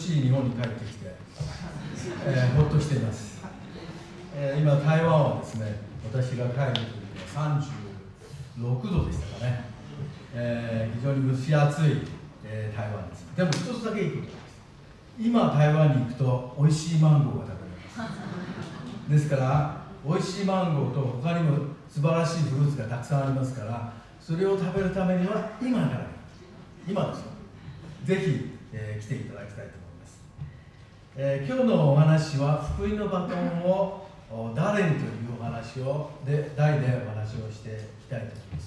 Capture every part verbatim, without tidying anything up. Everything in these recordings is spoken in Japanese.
し日本に帰ってきて、えー、ほっとしています。えー、今台湾はですね、私が帰る時にはさんじゅうろくどでしたかね、えー、非常に蒸し暑い、えー、台湾です。でも一つだけいいことです。今台湾に行くと美味しいマンゴーが食べられます。ですから美味しいマンゴーと他にも素晴らしいフルーツがたくさんありますから、それを食べるためには今から今ですよ。ぜひ、えー、来ていただきたいと思います。えー、今日のお話は福音のバトンを誰にというお話をで題でお話をしていきたいと思います。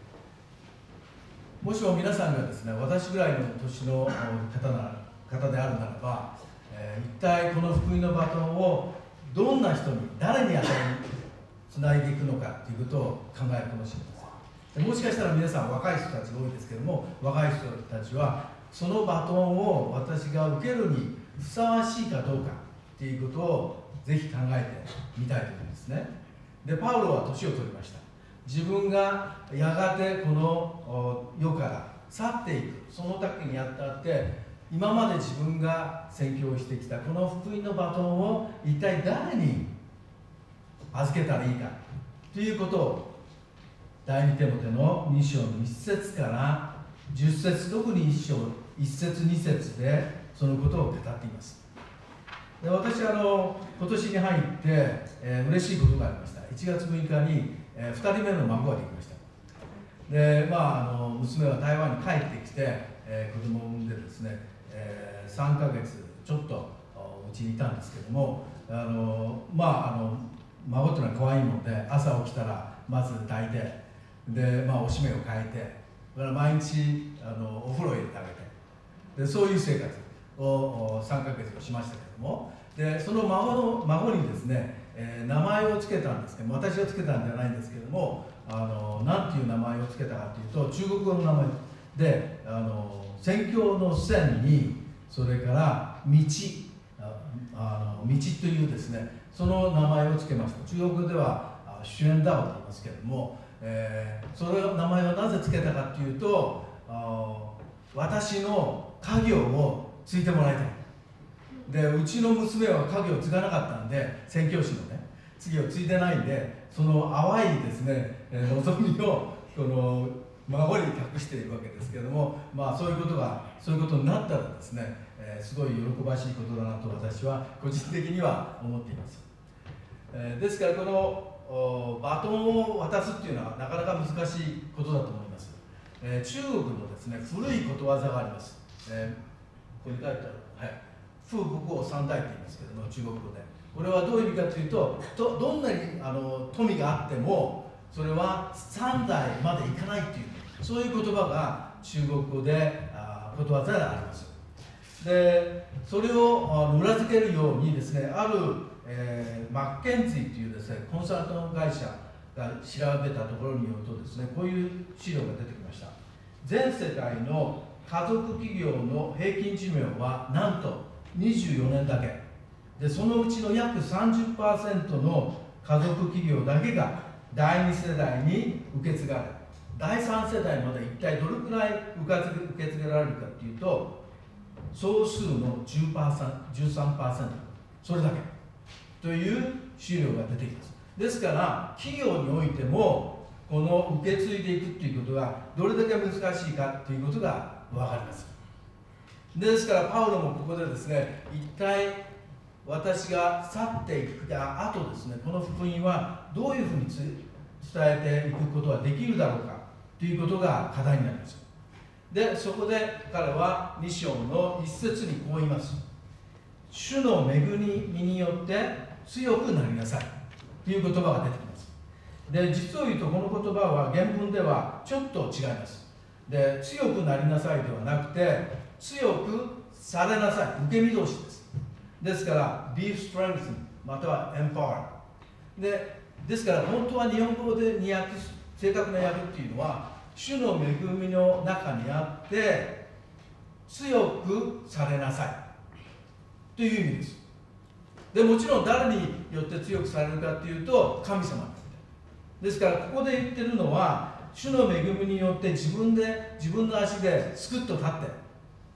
もしも皆さんがですね、私ぐらいの年の方な方であるならば、えー、一体この福音のバトンをどんな人に誰に与えつないでいくのかということを考えるかもしれません。もしかしたら皆さん若い人たちが多いですけども、若い人たちはそのバトンを私が受けるにふさわしいかどうかということをぜひ考えてみたいと思いますね。で、パウロは年を取りました。自分がやがてこの世から去っていく、その時にあったって今まで自分が宣教してきたこの福音のバトンを一体誰に預けたらいいかということを第二テモテのに章のいち節からじゅっ節、特にいち章いち節に節でそのことを語っています。で、私はあの今年に入って、えー、嬉しいことがありました。いちがつむいかに、えー、ふたりめの孫ができました。で、まあ、あの娘は台湾に帰ってきて、えー、子供を産んでですね、えー、さんかげつちょっとうちにいたんですけども、あのまああの孫というのは可愛いので、朝起きたらまず抱いて、で、まあ、おしめを変えて、だから毎日あのお風呂入れてあげて、でそういう生活をさんかげつしましたけども、でその孫の孫にですね、えー、名前を付けたんですけども、私が付けたんじゃないんですけども、あの何ていう名前を付けたかというと、中国語の名前で、あの宣教の線に、それから道、あの道というですね、その名前を付けました。中国語ではシュエンダオと言いますけれども、えー、それの名前をなぜ付けたかというと、私の家業を継いでもらいたい。で、うちの娘は家業を継がなかったんで、宣教師のね、次を継いでないんで、その淡いですね、望みをこの孫に託しているわけですけれども、まあそういうことがそういうことになったらですね、えー、すごい喜ばしいことだなと私は個人的には思っています。えー、ですからこのバトンを渡すっていうのはなかなか難しいことだと思います。えー、中国のですね、古いことわざがあります。えー、ここに書いてある、はい、風不幸三代って言いますけども、中国語で。これはどういう意味かというと、ど, どんなにあの富があってもそれはさん代までいかないっていう、そういう言葉が中国語であことわざであります。で、それを裏付けるようにですね、ある、えー、マッケンジーというですね、コンサルタント会社が調べたところによるとですね、こういう資料が出てきました。全世界の家族企業の平均寿命はなんとにじゅうよねんだけで、そのうちの約 さんじゅっパーセント の家族企業だけがだいに世代に受け継がれ、だいさん世代まで一体どれくらい受け継げられるかというと、総数の じゅっパーセント、じゅうさんパーセント、それだけという資料が出てきます。ですから企業においてもこの受け継いでいくということがどれだけ難しいかということが分かります。ですからパウロもここでですね、一体私が去っていった後ですね、この福音はどういうふうに伝えていくことができるだろうかということが課題になります。で、そこで彼はに章のいち節にこう言います。主の恵みによって強くなりなさいという言葉が出てきます。で、実を言うとこの言葉は原文ではちょっと違います。で、強くなりなさいではなくて、強くされなさい、受け身動詞です。ですから be strengthened または empowered で、ですから本当は日本語で訳す正確な訳っていうのは、主の恵みの中にあって強くされなさいという意味です。で、もちろん誰によって強くされるかというと神様ですから、ここで言ってるのは主の恵みによって自分で自分の足ですくっと立って、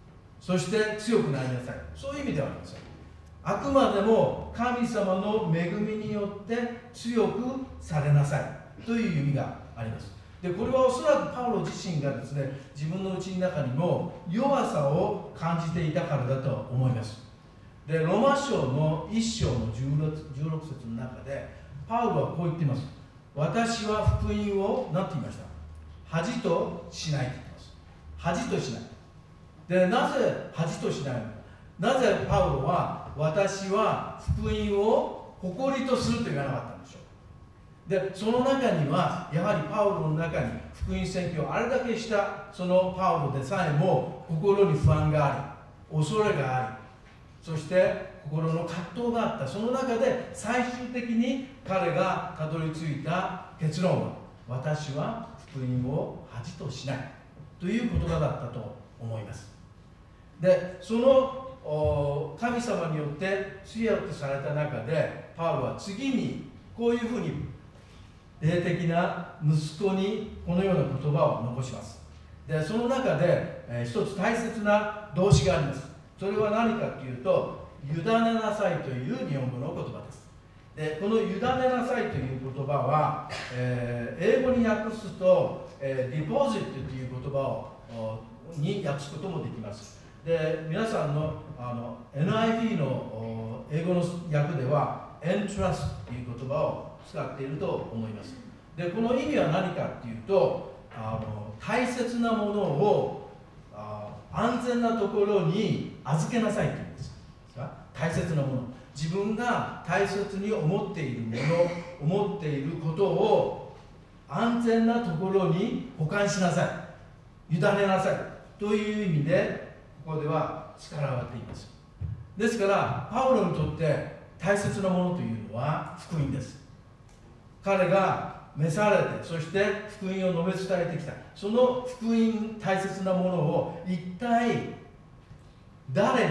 そして強くなりなさい、そういう意味ではありません。あくまでも神様の恵みによって強くされなさいという意味があります。でこれはおそらくパウロ自身がですね、自分の内の中にも弱さを感じていたからだと思います。でロマ書のいっ章のじゅうろく節の中でパウロはこう言っています。私は福音を何て言いました？恥としないと言っています。恥としない。でなぜ恥としないのか。なぜパウロは私は福音を誇りとすると言わなかったんでしょう。でその中にはやはりパウロの中に福音宣教をあれだけしたそのパウロでさえも心に不安があり、恐れがあり、そして心の葛藤があった。その中で最終的に彼がたどり着いた結論は、私は福音を恥としないという言葉だったと思います。でその神様によって強くされた中でパウロは次にこういうふうに霊的な息子にこのような言葉を残します。でその中で、えー、一つ大切な動詞があります。それは何かというと、委ねなさいという日本語の言葉です。でこの委ねなさいという言葉は、えー、英語に訳すと、えー、ディポジットという言葉をに訳すこともできます。で皆さんの、あの エヌアイブイ の英語の訳ではエントラスという言葉を使っていると思います。でこの意味は何かというと、あの大切なものをあ安全なところに預けなさいというんです。大切なもの、自分が大切に思っているもの、思っていることを安全なところに保管しなさい、委ねなさいという意味でここでは使われています。ですからパウロにとって大切なものというのは福音です。彼が召されて、そして福音を述べ伝えてきた、その福音、大切なものを一体誰に、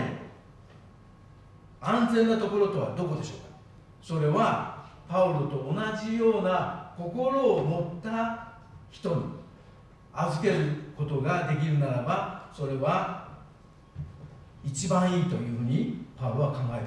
安全なところとはどこでしょうか。それはパウロと同じような心を持った人に預けることができるならば、それは一番いいというふうにパウロは考えたと思います。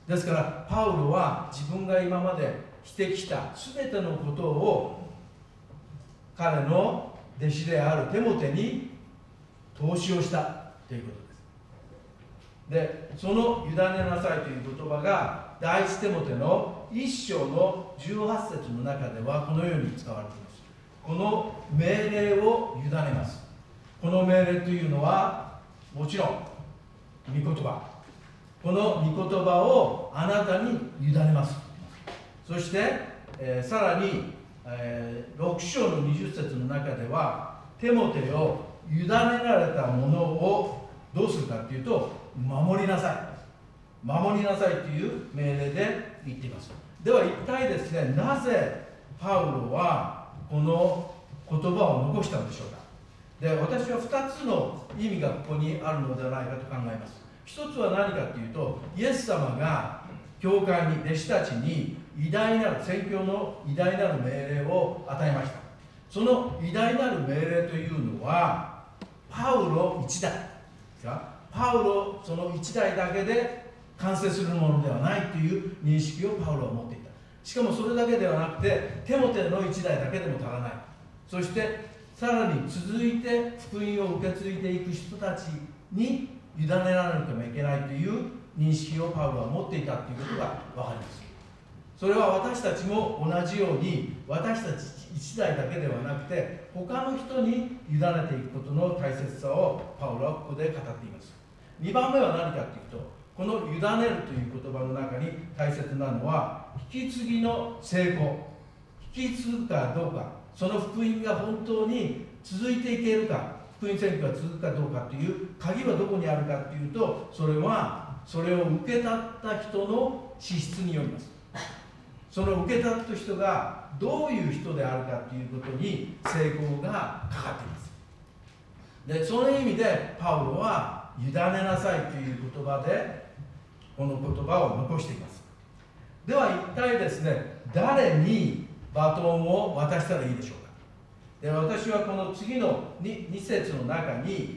ですからパウロは自分が今までしてきた全てのことを彼の弟子であるテモテに投資をしたということです。でその委ねなさいという言葉が第一テモテのいっ章のじゅうはち節の中ではこのように使われています。この命令を委ねます。この命令というのはもちろん御言葉、この御言葉をあなたに委ねます。そして、えー、さらに、えー、ろく章のにじゅう節の中ではテモテを委ねられたものをどうするかというと、守りなさい、守りなさいという命令で言っています。では一体ですね、なぜパウロはこの言葉を残したんでしょうか。で私はふたつの意味がここにあるのではないかと考えます。一つは何かというと、イエス様が教会に、弟子たちに偉大なる宣教の偉大なる命令を与えました。その偉大なる命令というのはパウロ一代ですか、パウロその一代だけで完成するものではないという認識をパウロは持っていた。しかもそれだけではなくて、テモテの一代だけでも足らない。そしてさらに続いて福音を受け継いでいく人たちに委ねられなければいけないという認識をパウロは持っていたということが分かります。それは私たちも同じように、私たち一代だけではなくて他の人に委ねていくことの大切さをパウロはここで語っています。にばんめは何かというと、この委ねるという言葉の中に大切なのは引き継ぎの成功、引き継ぐかどうか、その福音が本当に続いていけるか、福音宣教が続くかどうかという鍵はどこにあるかというと、それはそれを受け取った人の資質によります。その受け取った人がどういう人であるかということに成功がかかっています。でその意味でパウロは委ねなさいという言葉でこの言葉を残しています。では一体ですね、誰にバトンを渡したらいいでしょうか。で私はこの次の 2, 2節の中に、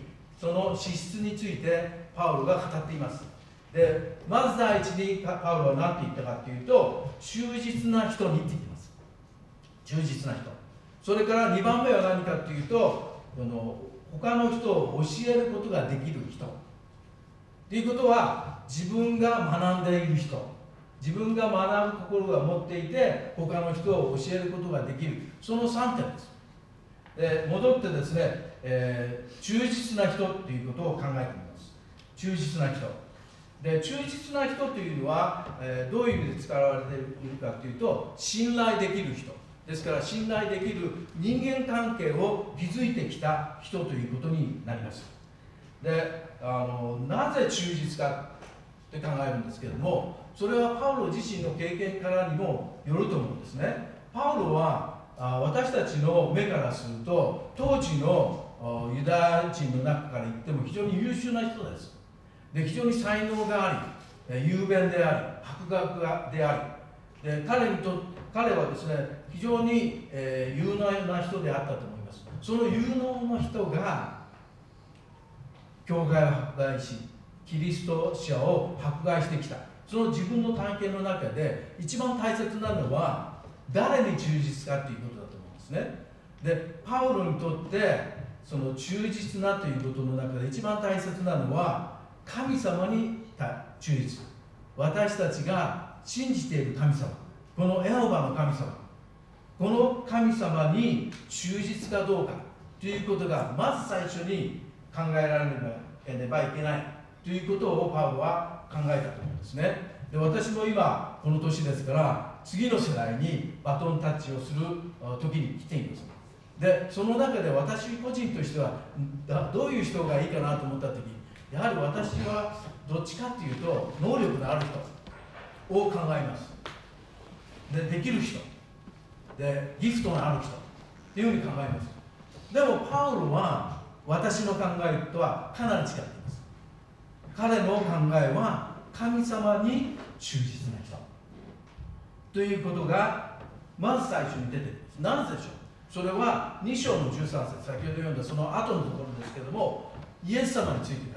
その資質についてパウロが語っています。でまず第一にパウロは何て言ったかというと、忠実な人にって言っています。忠実な人。それからにばんめは何かというと、この他の人を教えることができる人ということは、自分が学んでいる人、自分が学ぶ心が持っていて他の人を教えることができる、そのさんてんです。で戻ってですね、えー、忠実な人ということを考えてみます。忠実な人で、忠実な人というのは、えー、どういう意味で使われているかというと、信頼できる人ですから、信頼できる人間関係を築いてきた人ということになります。であのなぜ忠実かって考えるんですけれども、それはパウロ自身の経験からにもよると思うんですね。パウロはあ私たちの目からすると、当時のユダヤ人の中から言っても非常に優秀な人です。で非常に才能があり、雄弁であり、博学であり、で彼にと彼はですね、非常に、えー、有能な人であったと思います。その有能な人が教会を迫害し、キリスト者を迫害してきた。その自分の体験の中で一番大切なのは誰に忠実かということだと思うんですね。でパウロにとってその忠実なということの中で一番大切なのは神様に忠実。私たちが信じている神様、このエホバの神様、この神様に忠実かどうかということがまず最初に考えられればいけないということをパウロは考えたと思うんですね。で私も今この年ですから、次の世代にバトンタッチをする時に来ています。でその中で私個人としてはどういう人がいいかなと思った時、やはり私はどっちかというと能力のある人を考えます。でできる人でギフトのある人というふうに考えます。でもパウロは私の考えとはかなり違っています。彼の考えは神様に忠実な人ということがまず最初に出てきます。なぜでしょう。それはに章のじゅうさん節、先ほど読んだその後のところですけれども、イエス様について語っています。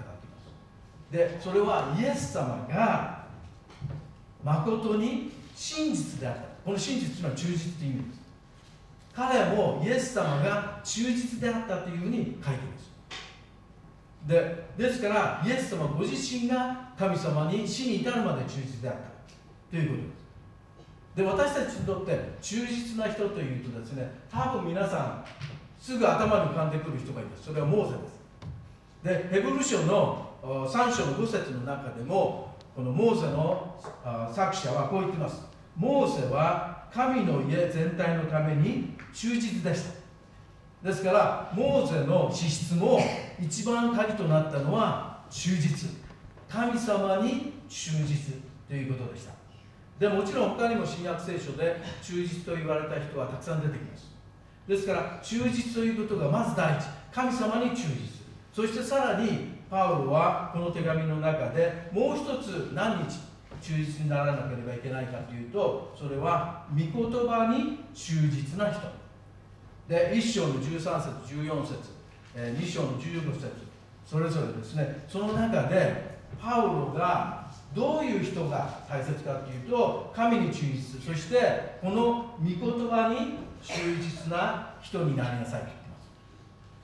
でそれはイエス様が誠に真実であった。この真実というのは忠実という意味です。彼もイエス様が忠実であったというふうに書いています。でですからイエス様ご自身が神様に死に至るまで忠実であったということです。で私たちにとって忠実な人というとですね、多分皆さんすぐ頭に浮かんでくる人がいます。それはモーセです。でヘブル書のさん章のご節の中でも、このモーセの作者はこう言っています。モーセは神の家全体のために忠実でした。ですからモーセの資質も一番鍵となったのは忠実、神様に忠実ということでした。でもちろん他にも新約聖書で忠実と言われた人はたくさん出てきます。ですから忠実ということがまず第一、神様に忠実。そしてさらにパウロはこの手紙の中でもう一つ何日忠実にならなければいけないかというと、それは御言葉に忠実な人で、いち章のじゅうさん節じゅうよん節、に章のじゅうご節、それぞれですね、その中でパウロがどういう人が大切かというと、神に忠実、そしてこの御言葉に忠実な人になりなさいと言っています。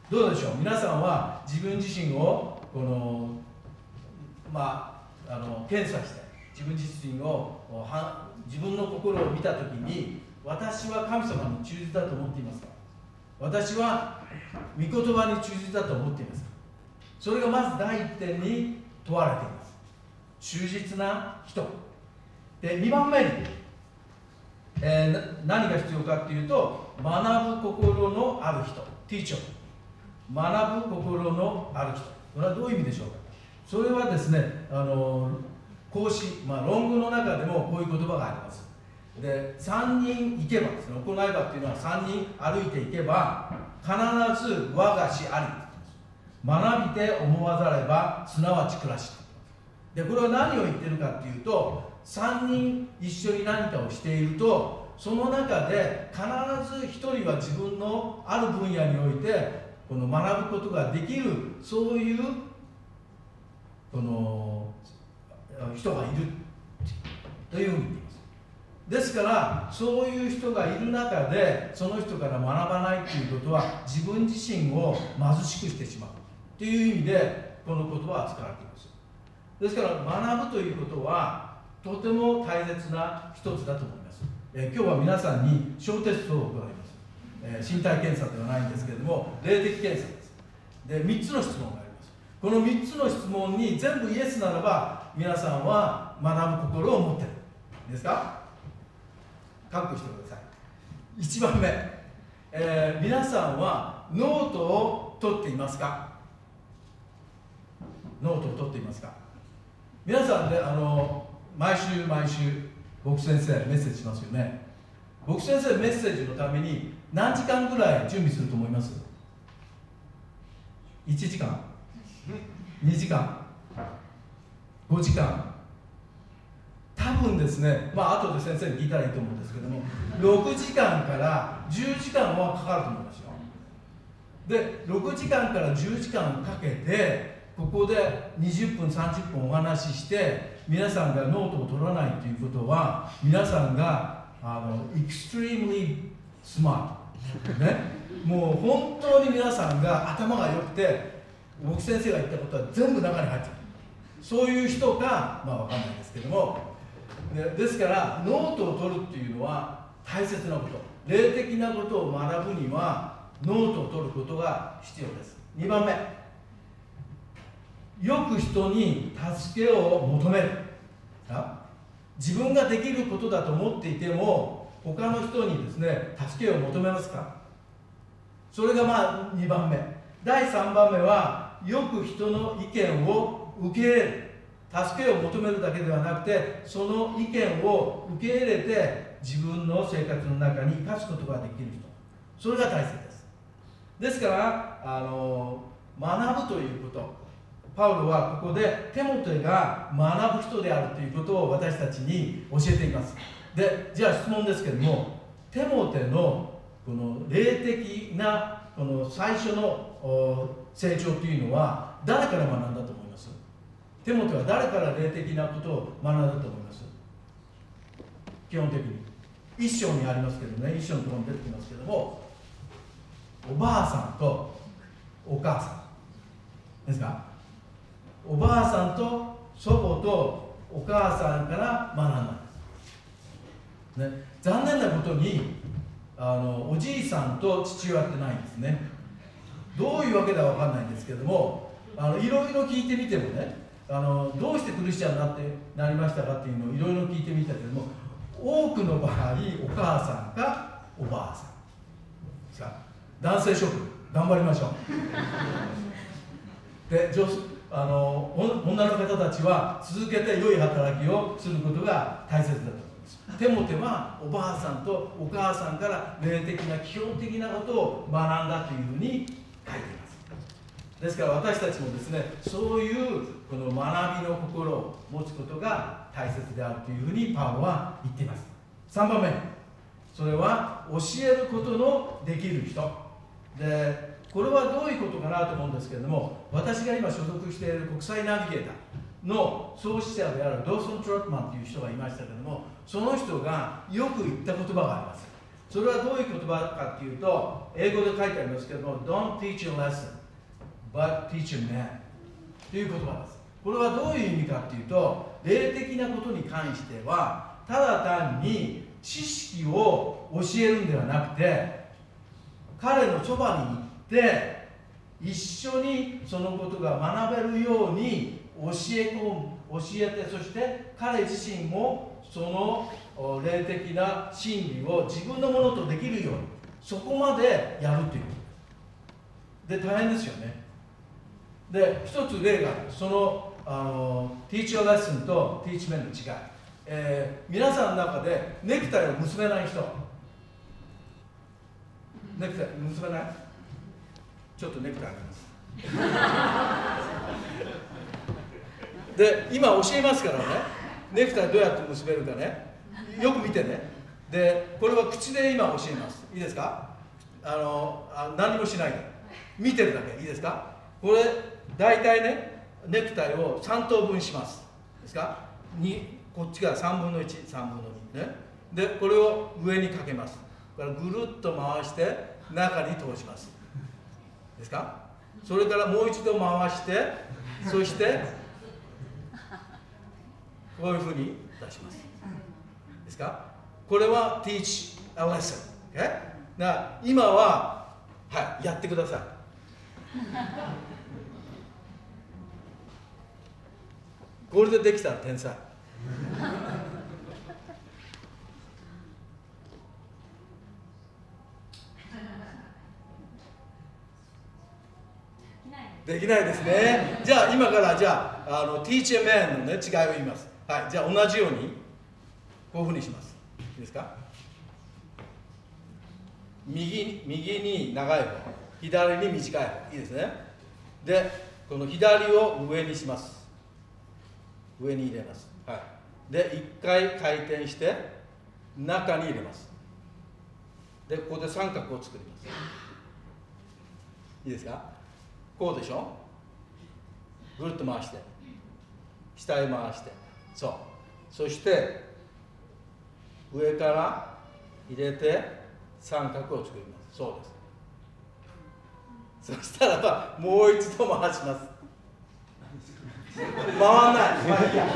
どうでしょう。皆さんは自分自身をこのまああの検査して、自分自身を自分の心を見たときに、私は神様に忠実だと思っていますか。私は御言葉に忠実だと思っていますか。それがまず第一点に問われています。忠実な人で、にばんめに、えー、何が必要かというと、学ぶ心のある人、ティーチャー、学ぶ心のある人。これはどういう意味でしょうか。それはですね、あの孔子、まあ、論語の中でもこういう言葉があります。でさんにん行けばですね、行えばっていうのはさんにん歩いていけば必ず我が師ありって言ってます。学びて思わざればすなわち暮らしって言ってます。でこれは何を言ってるかっていうと、さんにん一緒に何かをしていると、その中で必ずひとりは自分のある分野においてこの学ぶことができる、そういうこの人がいるというふうに言っています。ですからそういう人がいる中でその人から学ばないということは自分自身を貧しくしてしまうという意味でこの言葉は使われています。ですから学ぶということはとても大切な一つだと思います。えー、今日は皆さんに小テストを行います。えー、身体検査ではないんですけれども霊的検査です。でみっつの質問があります。このみっつの質問に全部イエスならば皆さんは学ぶ心を持っているですか？覚悟してください。いちばんめ、えー、皆さんはノートを取っていますか？ノートを取っていますか？皆さんで、あの毎週毎週僕先生メッセージしますよね。僕先生メッセージのために何時間ぐらい準備すると思います？いちじかん、にじかん、ごじかん、多分ですね、まあ後で先生に聞いたらいいと思うんですけどもろくじかんからじゅうじかんはかかると思いますよ。でろくじかんからじゅうじかんかけてここでにじゅっぷんさんじゅっぷんお話しして皆さんがノートを取らないということは皆さんがあの extremely smart ね、もう本当に皆さんが頭が良くて僕先生が言ったことは全部中に入っている、そういう人かまあ分かんないですけども、ね、ですからノートを取るっていうのは大切なこと、霊的なことを学ぶにはノートを取ることが必要です。にばんめ、よく人に助けを求める。自分ができることだと思っていても他の人にですね助けを求めますか？それがまあにばんめ。だいさんばんめはよく人の意見を受け入れる。助けを求めるだけではなくてその意見を受け入れて自分の生活の中に生かすことができる人、それが大切です。ですからあの学ぶということ、パウロはここでテモテが学ぶ人であるということを私たちに教えています。で、じゃあ質問ですけれども、テモテのこの霊的なこの最初の成長というのは誰から学んだと思います？テモテは誰から霊的なことを学んだと思います？基本的に一章にありますけどね、一章のところに出てきますけども、おばあさんとお母さんですか？おばあさんと祖母とお母さんから学んだんです、ね、残念なことにあのおじいさんと父親ってないんですね。どういうわけかは分かんないんですけども、あのいろいろ聞いてみてもね、あのどうしてクリスチャンになってなりましたかっていうのをいろいろ聞いてみたけども、多くの場合お母さんかおばあさんですか。男性諸君頑張りましょうで女あの女の方たちは続けて良い働きをすることが大切だと思います。テモテはおばあさんとお母さんから霊的な基本的なことを学んだというふうに書いています。ですから私たちもですね、そういうこの学びの心を持つことが大切であるというふうにパウロは言っています。さんばんめ、それは教えることのできる人で、これはどういうことかなと思うんですけれども、私が今所属している国際ナビゲーターの創始者であるドーソン・トロットマンという人がいましたけれども、その人がよく言った言葉があります。それはどういう言葉かというと、英語で書いてありますけれども Don't teach a lesson but teach a man という言葉です。これはどういう意味かというと、霊的なことに関してはただ単に知識を教えるんではなくて、彼のそばに行って一緒にそのことが学べるように教え込む、教えて、そして彼自身もその霊的な真理を自分のものとできるように、そこまでやるということで、大変ですよね。で、一つ例がある。そのあのティーチャーレッスンとティーチメンの違い、えー、皆さんの中でネクタイを結べない人、ネクタイ結べない？ちょっとネクタイありますで、今教えますからね、ネクタイどうやって結べるかね、よく見てね。で、これは口で今教えます。いいですか？あのあ何もしないで見てるだけ。いいですか。これ大体ね、ネクタイをさん等分します。ですか。にこっちがさんぶんのいち、さんぶんのにね。でこれを上にかけます。これぐるっと回して中に通します。ですか。それからもう一度回して、そしてこういうふうに出します。ですか。これは teach a lesson。え？だから今は、はい、やってください。これでできたら天才。できないですね。じゃあ今からじゃあ、あの teach a man の、ね、違いを言います。はい、じゃあ同じようにこういうふうにします。いいですか。右, 右に長い方、左に短い方。いいですね。でこの左を上にします。上に入れます。はい、でいっかい回転して中に入れます。でここで三角を作ります。いいですか。こうでしょ。ぐるっと回して下へ回して、そう、そして上から入れて三角を作ります。そうです。そしたらばもう一度回します。回らない。まあいいや。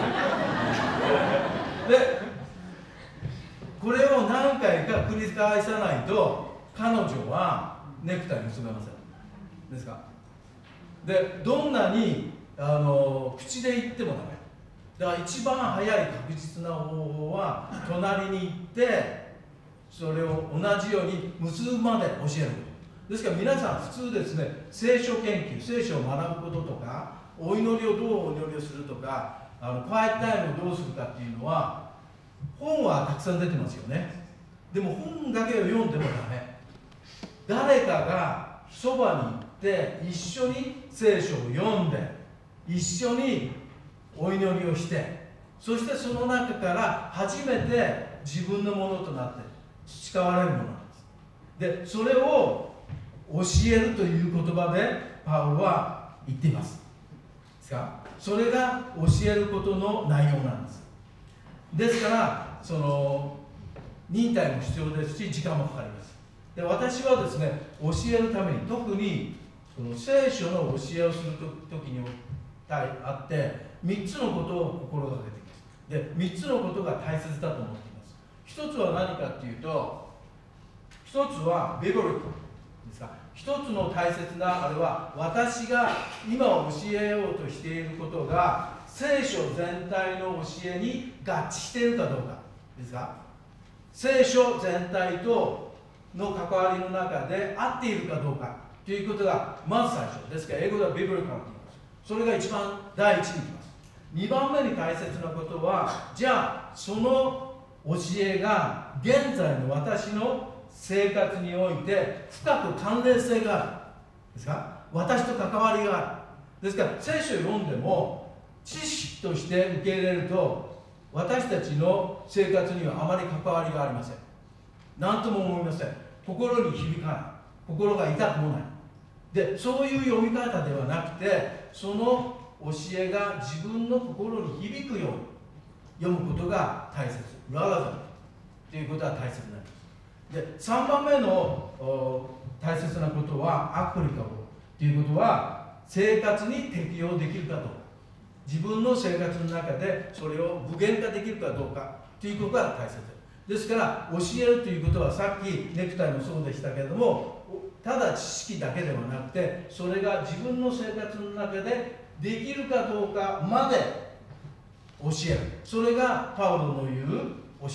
でこれを何回か繰り返さないと彼女はネクタイ結べません。ですか。でどんなにあの口で言ってもダメだから、一番早い確実な方法は隣に行ってそれを同じように結ぶまで教えることですから、皆さん普通ですね、聖書研究、聖書を学ぶこととか、お祈りをどうお祈りをするとか、あのクワイエットタイムをどうするかっていうのは本はたくさん出てますよね。でも本だけを読んでもダメ。誰かがそばに行って一緒に聖書を読んで一緒にお祈りをして、そしてその中から初めて自分のものとなって培われるものなんです。でそれを教えるという言葉でパウロは言っています。ですか。それが教えることの内容なんです。ですからその忍耐も必要ですし時間もかかります。で私はですね、教えるために特にその聖書の教えをするときにあってみっつのことを心がけています。でみっつのことが大切だと思っています。ひとつは何かっていうと、ひとつはビブリックですか。ひとつの大切なあれは私が今教えようとしていることが聖書全体の教えに合致しているかどうかですか。聖書全体との関わりの中で合っているかどうかということがまず最初ですから、英語ではビブリックと言います。それが一番第一にきます。にばんめに大切なことは、じゃあその教えが現在の私の生活において深く関連性があるですか。私と関わりがある。ですから聖書を読んでも知識として受け入れると私たちの生活にはあまり関わりがありません。何とも思いません。心に響かない。心が痛くもない。でそういう読み方ではなくて、その教えが自分の心に響くように読むことが大切。ララザということは大切になります。でさんばんめの大切なことはアプリカブルということは生活に適用できるかどうか、自分の生活の中でそれを具現化できるかどうかということが大切ですから、教えるということはさっきネクタイもそうでしたけれども、ただ知識だけではなくてそれが自分の生活の中でできるかどうかまで教える。それがパウロの言う教えです。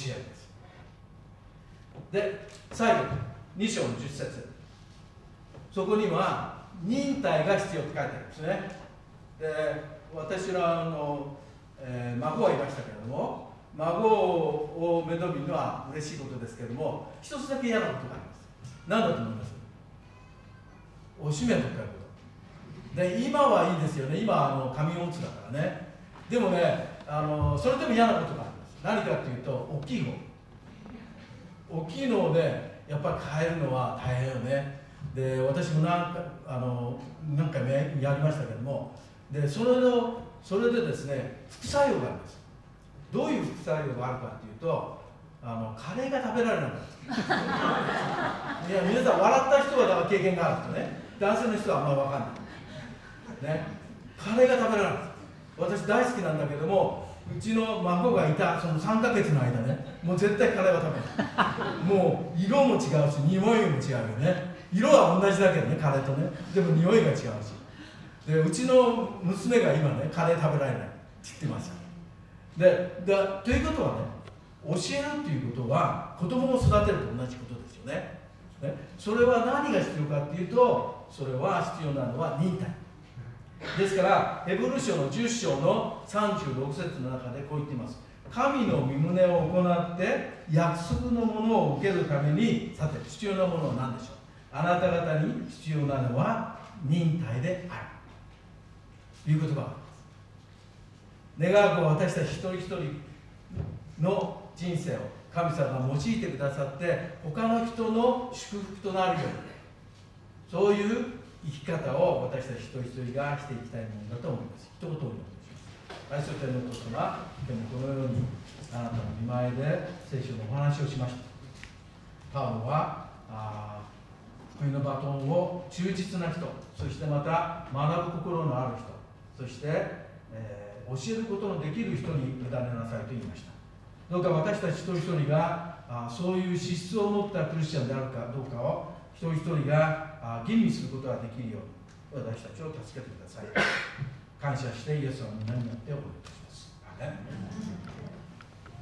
で最後に章のじゅっ節、そこには忍耐が必要って書いてあるんですね。で私らの、えー、孫はいましたけれども、孫をめど見るのは嬉しいことですけれども、一つだけ嫌なことがあります。何だと思います？おしめとかいうことで、今はいいですよね。今あの紙おむつだからね。でもね、あのそれでも嫌なことがあります。何かっていうと、大きい方大きいのをね、やっぱり変えるのは大変よね。 で私も何かあの何回もやりましたけども、でそれのそれでですね、副作用があるんです。どういう副作用があるかというと、あのカレーが食べられなくなるんです。いや皆さん笑った人はだから経験があるんですよね。男性の人はあんまり分かんないね。カレーが食べられない。私大好きなんだけども、うちの孫がいたそのさんかげつの間ね、もう絶対カレーは食べない。もう色も違うし匂いも違うよね。色は同じだけどね、カレーとね。でも匂いが違うし、でうちの娘が今ねカレー食べられないって言ってました。でだということはね、教えるっていうことは子供を育てると同じことですよね。ね、それは何が必要かっていうと、それは必要なのは忍耐ですから、ヘブル書のじゅっ章のさんじゅうろく節の中でこう言っています。神の御胸を行って約束のものを受けるために、さて必要なものは何でしょう。あなた方に必要なのは忍耐であるという言葉です。願わく私たち一人一人の人生を神様が用いてくださって、他の人の祝福となるように、そういう生き方を私たち一人一人がしていきたいものだと思います。一言お祈りします。愛する天のお父様、今日もこのようにあなたの御前で聖書のお話をしました。パウロはあ福音のバトンを忠実な人、そしてまた学ぶ心のある人、そして、えー、教えることのできる人に委ねなさいと言いました。どうか私たち一人一人があそういう資質を持ったクリスチャンであるかどうかを一人一人があ吟味することができるように私たちを助けてください。感謝してイエスの皆によってお願いいたします。アーメン。